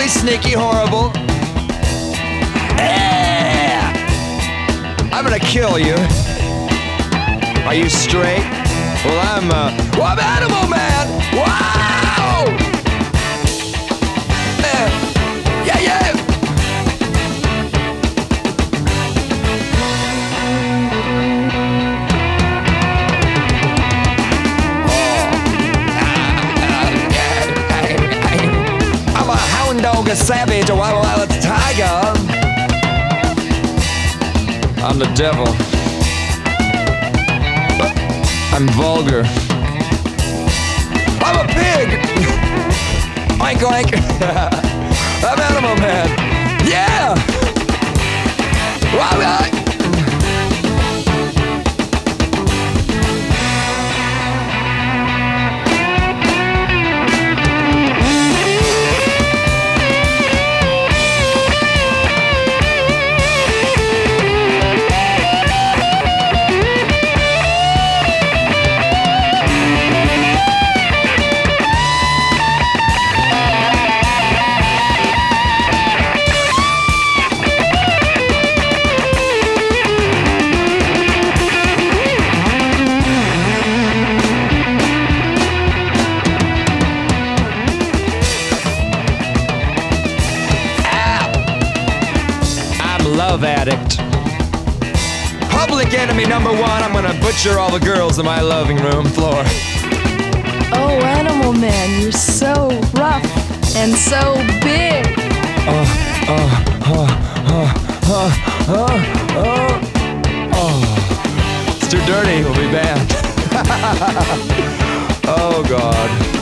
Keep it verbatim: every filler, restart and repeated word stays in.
sneaky, horrible. Yeah! I'm gonna kill you. Are you straight? Well, I'm, uh, well, I'm Animal Man! Wow! Uh, yeah, yeah! Dog, a savage, a wild, wild tiger. I'm the devil. I'm vulgar. I'm a pig. Oink oink. I'm Animal Man. Yeah. Wow, wow. Love addict. Public enemy number one. I'm gonna butcher all the girls in my living room floor. Oh, Animal Man, you're so rough and so big. Oh, oh, oh, oh, oh, oh, oh, oh. It's too dirty. We'll be banned. Oh, God.